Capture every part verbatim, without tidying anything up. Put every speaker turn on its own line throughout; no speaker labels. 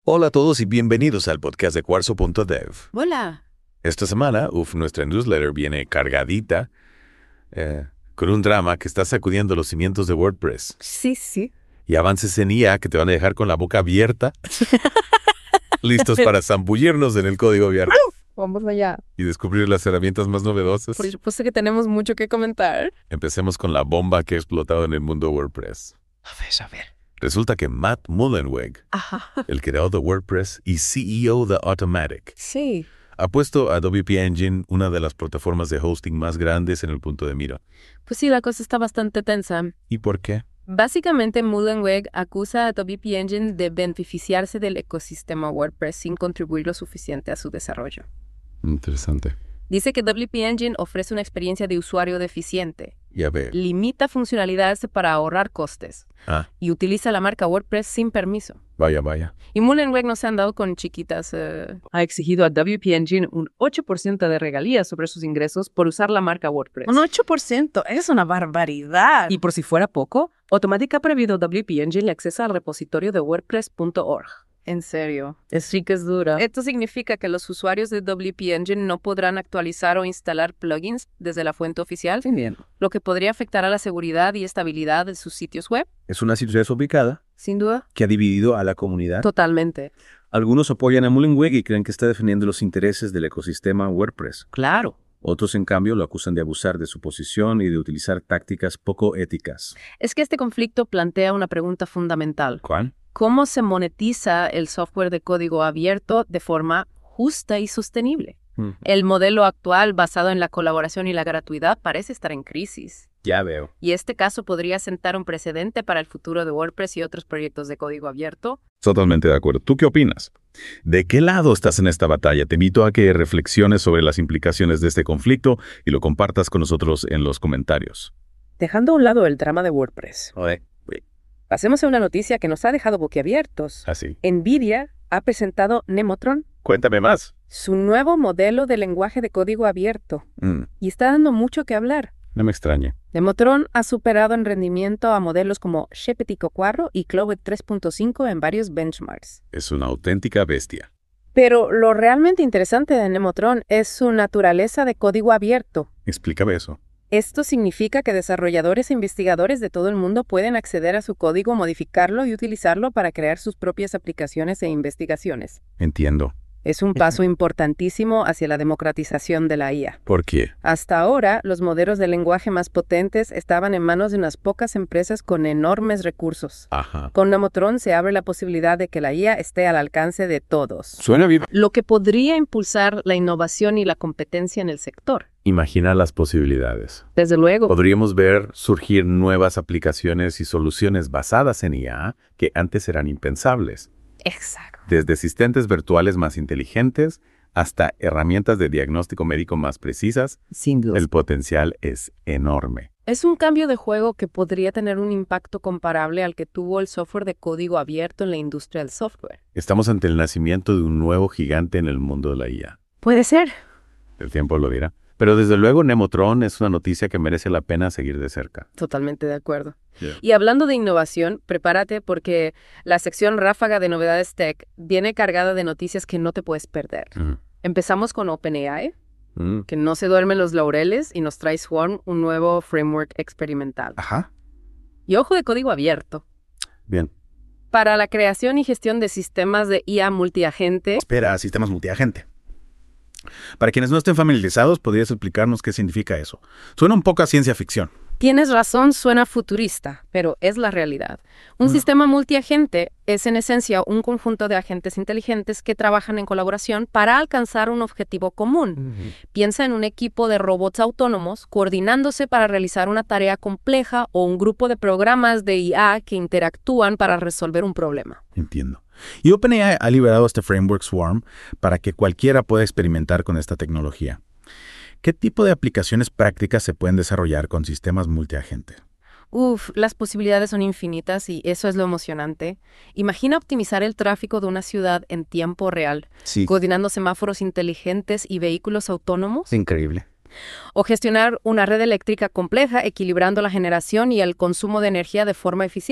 Hola a todos y bienvenidos al podcast de Cuarzo punto dev.
Hola.
Esta semana, uf, nuestra newsletter viene cargadita eh, con un drama que está sacudiendo los cimientos de WordPress.
Sí, sí.
Y avances en I A que te van a dejar con la boca abierta, listos para zambullirnos en el código abierto
Vamos allá.
y descubrir las herramientas más novedosas.
Por supuesto que tenemos mucho que comentar.
Empecemos con la bomba que ha explotado en el mundo WordPress.
A ver, a ver.
Resulta que Matt Mullenweg,
Ajá.
el creador de WordPress y C E O de Automattic,
Sí.
ha puesto a W P Engine, una de las plataformas de hosting más grandes, en el punto de mira.
Pues sí, la cosa está bastante tensa.
¿Y por qué?
Básicamente, Mullenweg acusa a W P Engine de beneficiarse del ecosistema WordPress sin contribuir lo suficiente a su desarrollo.
Interesante.
Dice que W P Engine ofrece una experiencia de usuario deficiente,
Y a ver.
limita funcionalidades para ahorrar costes
Ah,
y utiliza la marca WordPress sin permiso.
vaya, vaya.
Y Mullenweg no se ha andado con chiquitas. eh. Ha exigido a W P Engine un ocho por ciento de regalías sobre sus ingresos por usar la marca WordPress.
Un ocho por ciento, es una barbaridad.
Y por si fuera poco, Automattic ha prohibido a W P Engine el acceso al repositorio de WordPress punto org. En serio. Sí que es dura. Esto significa que los usuarios de W P Engine no podrán actualizar o instalar plugins desde la fuente oficial,
Bien.
lo que podría afectar a la seguridad y estabilidad de sus sitios web.
Es una situación desobligada
Sin duda.
que ha dividido a la comunidad.
Totalmente.
Algunos apoyan a Mullenweg y creen que está defendiendo los intereses del ecosistema WordPress.
Claro.
Otros, en cambio, lo acusan de abusar de su posición y de utilizar tácticas poco éticas.
Es que este conflicto plantea una pregunta fundamental.
¿Cuál?
¿Cómo se monetiza el software de código abierto de forma justa y sostenible?
Hmm.
El modelo actual, basado en la colaboración y la gratuidad, parece estar en crisis.
Ya veo.
Y este caso podría sentar un precedente para el futuro de WordPress y otros proyectos de código abierto.
Totalmente de acuerdo. ¿Tú qué opinas? ¿De qué lado estás en esta batalla? Te invito a que reflexiones sobre las implicaciones de este conflicto y lo compartas con nosotros en los comentarios.
Dejando a un lado el drama de WordPress,
Oye,
pasemos a una noticia que nos ha dejado boquiabiertos.
Así.
NVIDIA ha presentado Nemotron,
Cuéntame más.
su nuevo modelo de lenguaje de código abierto,
Mm,
y está dando mucho que hablar.
no me extraña.
Nemotron ha superado en rendimiento a modelos como G P T cuatro y Claude tres punto cinco en varios benchmarks.
Es una auténtica bestia.
Pero lo realmente interesante de Nemotron es su naturaleza de código abierto.
Explícame eso.
Esto significa que desarrolladores e investigadores de todo el mundo pueden acceder a su código, modificarlo y utilizarlo para crear sus propias aplicaciones e investigaciones.
Entiendo.
Es un paso importantísimo hacia la democratización de la I A.
¿Por qué?
Hasta ahora, los modelos de lenguaje más potentes estaban en manos de unas pocas empresas con enormes recursos.
Ajá.
Con Nemotron se abre la posibilidad de que la I A esté al alcance de todos,
Suena bien.
Lo que podría impulsar la innovación y la competencia en el sector.
Imagina las posibilidades.
Desde luego.
Podríamos ver surgir nuevas aplicaciones y soluciones basadas en I A que antes eran impensables.
Exacto.
Desde asistentes virtuales más inteligentes hasta herramientas de diagnóstico médico más precisas,
Sin duda.
el potencial es enorme.
Es un cambio de juego que podría tener un impacto comparable al que tuvo el software de código abierto en la industria del software.
Estamos ante el nacimiento de un nuevo gigante en el mundo de la I A.
Puede ser.
El tiempo lo dirá. Pero desde luego Nemotron es una noticia que merece la pena seguir de cerca.
Totalmente de acuerdo.
Yeah.
Y hablando de innovación, prepárate porque la sección Ráfaga de Novedades Tech viene cargada de noticias que no te puedes perder.
Mm.
Empezamos con OpenAI,
Mm.
que no se duermen los laureles y nos trae Swarm, un nuevo framework experimental.
Ajá.
Y ojo de código abierto.
Bien.
Para la creación y gestión de sistemas de I A multiagente.
espera, sistemas multiagente. Para quienes no estén familiarizados, ¿podrías explicarnos qué significa eso? Suena un poco a ciencia ficción.
Tienes razón, suena futurista, pero es la realidad. Un
Mm.
sistema multiagente es en esencia un conjunto de agentes inteligentes que trabajan en colaboración para alcanzar un objetivo común. Piensa en un equipo de robots autónomos coordinándose para realizar una tarea compleja o un grupo de programas de I A que interactúan para resolver un problema.
Entiendo. Y OpenAI ha liberado este framework Swarm para que cualquiera pueda experimentar con esta tecnología. ¿Qué tipo de aplicaciones prácticas se pueden desarrollar con sistemas multiagente?
Uf, las posibilidades son infinitas y eso es lo emocionante. Imagina optimizar el tráfico de una ciudad en tiempo real,
Sí.
coordinando semáforos inteligentes y vehículos autónomos.
Increíble.
O gestionar una red eléctrica compleja, equilibrando la generación y el consumo de energía de forma eficiente.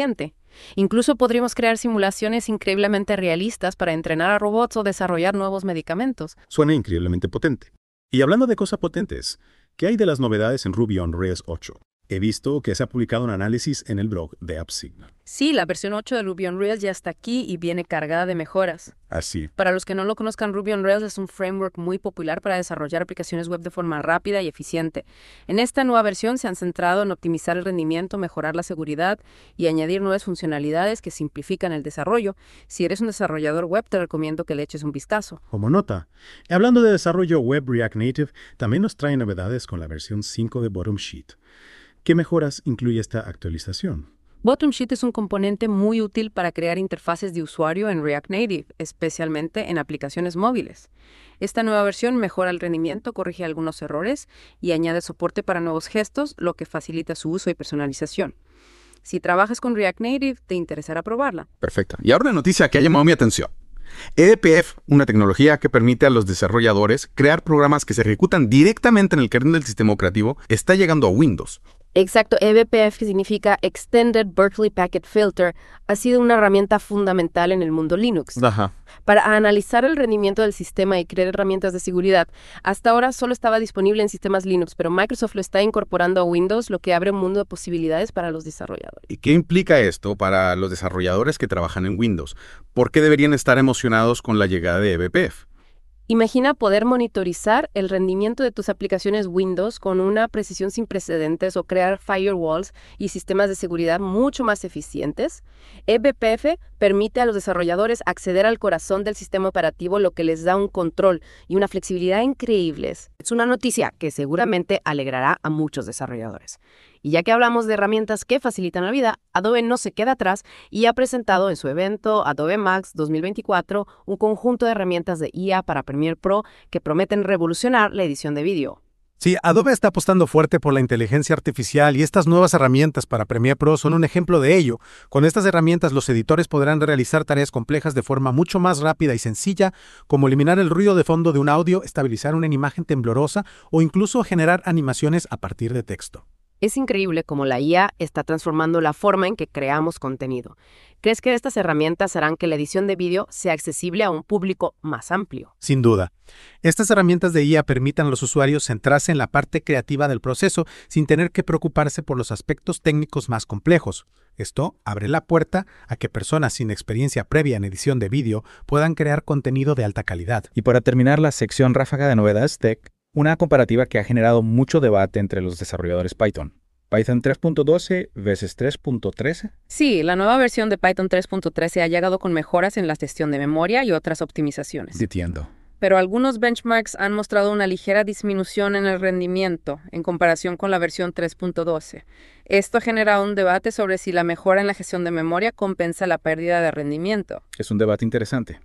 Incluso podríamos crear simulaciones increíblemente realistas para entrenar a robots o desarrollar nuevos medicamentos.
Suena increíblemente potente. Y hablando de cosas potentes, ¿qué hay de las novedades en Ruby on Rails ocho? He visto que se ha publicado un análisis en el blog de AppSignal.
Sí, la versión ocho de Ruby on Rails ya está aquí y viene cargada de mejoras.
Así.
Para los que no lo conozcan, Ruby on Rails es un framework muy popular para desarrollar aplicaciones web de forma rápida y eficiente. En esta nueva versión se han centrado en optimizar el rendimiento, mejorar la seguridad y añadir nuevas funcionalidades que simplifican el desarrollo. Si eres un desarrollador web, te recomiendo que le eches un vistazo.
Como nota, hablando de desarrollo web React Native, también nos trae novedades con la versión cinco de Bottom Sheet. ¿Qué mejoras incluye esta actualización?
Bottom Sheet es un componente muy útil para crear interfaces de usuario en React Native, especialmente en aplicaciones móviles. Esta nueva versión mejora el rendimiento, corrige algunos errores y añade soporte para nuevos gestos, lo que facilita su uso y personalización. Si trabajas con React Native, te interesará probarla.
Perfecto. Y ahora una noticia que ha llamado mi atención. E D P F, una tecnología que permite a los desarrolladores crear programas que se ejecutan directamente en el kernel del sistema operativo, está llegando a Windows.
Exacto, E B P F, que significa Extended Berkeley Packet Filter, ha sido una herramienta fundamental en el mundo Linux.
Ajá.
Para analizar el rendimiento del sistema y crear herramientas de seguridad, hasta ahora solo estaba disponible en sistemas Linux, pero Microsoft lo está incorporando a Windows, lo que abre un mundo de posibilidades para los desarrolladores.
¿Y qué implica esto para los desarrolladores que trabajan en Windows? ¿Por qué deberían estar emocionados con la llegada de E B P F?
Imagina poder monitorizar el rendimiento de tus aplicaciones Windows con una precisión sin precedentes o crear firewalls y sistemas de seguridad mucho más eficientes. E B P F permite a los desarrolladores acceder al corazón del sistema operativo, lo que les da un control y una flexibilidad increíbles. Es una noticia que seguramente alegrará a muchos desarrolladores. Y ya que hablamos de herramientas que facilitan la vida, Adobe no se queda atrás y ha presentado en su evento Adobe Max dos mil veinticuatro un conjunto de herramientas de I A para Premiere Pro que prometen revolucionar la edición de vídeo.
Sí, Adobe está apostando fuerte por la inteligencia artificial y estas nuevas herramientas para Premiere Pro son un ejemplo de ello. Con estas herramientas los editores podrán realizar tareas complejas de forma mucho más rápida y sencilla, como eliminar el ruido de fondo de un audio, estabilizar una imagen temblorosa o incluso generar animaciones a partir de texto.
Es increíble cómo la I A está transformando la forma en que creamos contenido. ¿Crees que estas herramientas harán que la edición de vídeo sea accesible a un público más amplio?
Sin duda. Estas herramientas de I A permitan a los usuarios centrarse en la parte creativa del proceso sin tener que preocuparse por los aspectos técnicos más complejos. Esto abre la puerta a que personas sin experiencia previa en edición de vídeo puedan crear contenido de alta calidad.
Y para terminar la sección ráfaga de novedades tech, una comparativa que ha generado mucho debate entre los desarrolladores Python. ¿Python tres punto doce versus tres punto trece?
Sí, la nueva versión de Python tres punto trece ha llegado con mejoras en la gestión de memoria y otras optimizaciones.
Entiendo.
Pero algunos benchmarks han mostrado una ligera disminución en el rendimiento en comparación con la versión tres punto doce. Esto ha generado un debate sobre si la mejora en la gestión de memoria compensa la pérdida de rendimiento.
Es un debate interesante.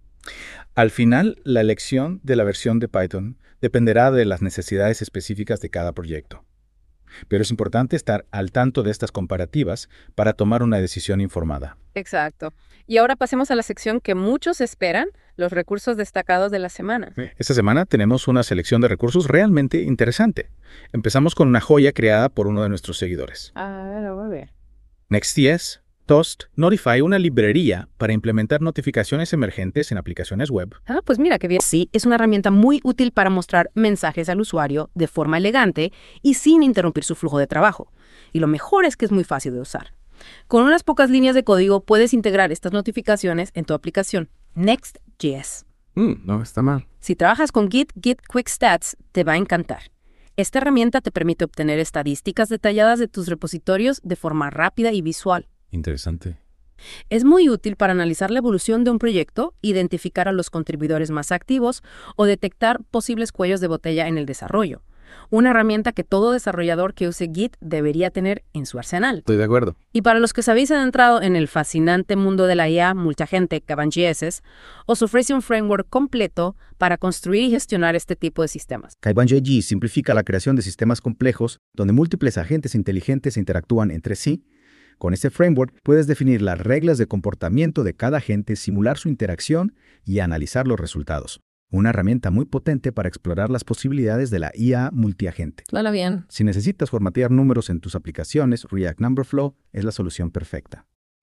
Al final, la elección de la versión de Python dependerá de las necesidades específicas de cada proyecto. Pero es importante estar al tanto de estas comparativas para tomar una decisión informada.
Exacto. Y ahora pasemos a la sección que muchos esperan, los recursos destacados de la semana.
Esta semana tenemos una selección de recursos realmente interesante. Empezamos con una joya creada por uno de nuestros seguidores.
A ver, a ver.
Next.js Toast Notify, una librería para implementar notificaciones emergentes en aplicaciones web.
Ah, pues mira qué bien. Sí, es una herramienta muy útil para mostrar mensajes al usuario de forma elegante y sin interrumpir su flujo de trabajo. Y lo mejor es que es muy fácil de usar. Con unas pocas líneas de código puedes integrar estas notificaciones en tu aplicación. Next.js.
Mm, no está mal.
Si trabajas con Git, Git Quick Stats te va a encantar. Esta herramienta te permite obtener estadísticas detalladas de tus repositorios de forma rápida y visual.
Interesante.
Es muy útil para analizar la evolución de un proyecto, identificar a los contribuidores más activos o detectar posibles cuellos de botella en el desarrollo. Una herramienta que todo desarrollador que use Git debería tener en su arsenal.
Estoy de acuerdo.
Y para los que se habéis adentrado en el fascinante mundo de la I A multiagente KaibanJS, os ofrece un framework completo para construir y gestionar este tipo de sistemas.
KaibanJS simplifica la creación de sistemas complejos donde múltiples agentes inteligentes interactúan entre sí. Con este framework puedes definir las reglas de comportamiento de cada agente, simular su interacción y analizar los resultados. Una herramienta muy potente para explorar las posibilidades de la I A multiagente.
Claro, bien.
Si necesitas formatear números en tus aplicaciones, React Numberflow es la solución perfecta.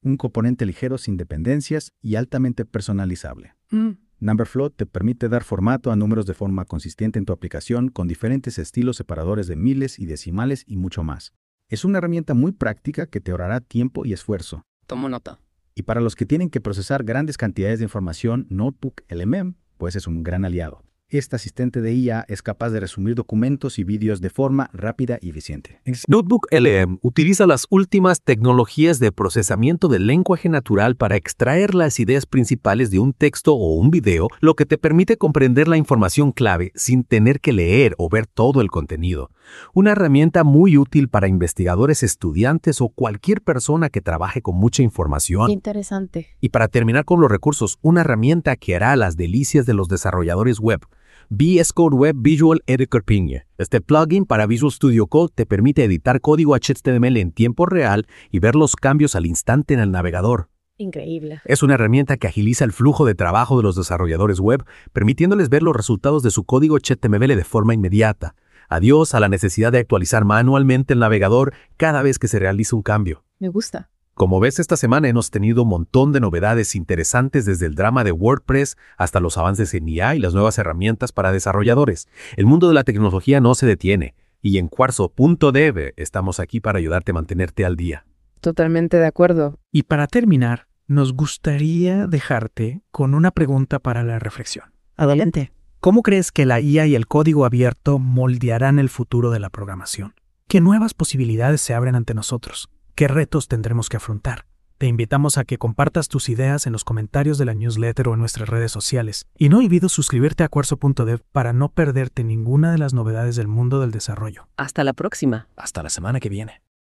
un componente ligero sin dependencias y altamente personalizable.
Mm.
Numberflow te permite dar formato a números de forma consistente en tu aplicación con diferentes estilos separadores de miles y decimales y mucho más. Es una herramienta muy práctica que te ahorrará tiempo y esfuerzo.
Tomo nota.
Y para los que tienen que procesar grandes cantidades de información, Notebook L M M pues es un gran aliado. Este asistente de I A es capaz de resumir documentos y vídeos de forma rápida y eficiente.
Notebook L M utiliza las últimas tecnologías de procesamiento del lenguaje natural para extraer las ideas principales de un texto o un video, lo que te permite comprender la información clave sin tener que leer o ver todo el contenido. Una herramienta muy útil para investigadores, estudiantes o cualquier persona que trabaje con mucha información.
Interesante.
Y para terminar con los recursos, una herramienta que hará las delicias de los desarrolladores web. V S Code Web Visual Editor Piña. Este plugin para Visual Studio Code te permite editar código H T M L en tiempo real y ver los cambios al instante en el navegador.
Increíble.
Es una herramienta que agiliza el flujo de trabajo de los desarrolladores web, permitiéndoles ver los resultados de su código H T M L de forma inmediata. Adiós a la necesidad de actualizar manualmente el navegador cada vez que se realiza un cambio.
Me gusta.
Como ves, esta semana hemos tenido un montón de novedades interesantes desde el drama de WordPress hasta los avances en I A y las nuevas herramientas para desarrolladores. El mundo de la tecnología no se detiene y en cuarzo punto dev estamos aquí para ayudarte a mantenerte al día.
Totalmente de acuerdo.
Y para terminar, nos gustaría dejarte con una pregunta para la reflexión.
Adelante.
¿Cómo crees que la I A y el código abierto moldearán el futuro de la programación? ¿Qué nuevas posibilidades se abren ante nosotros? ¿Qué retos tendremos que afrontar? Te invitamos a que compartas tus ideas en los comentarios de la newsletter o en nuestras redes sociales. Y no olvides suscribirte a cuarzo punto dev para no perderte ninguna de las novedades del mundo del desarrollo.
Hasta la próxima.
Hasta la semana que viene.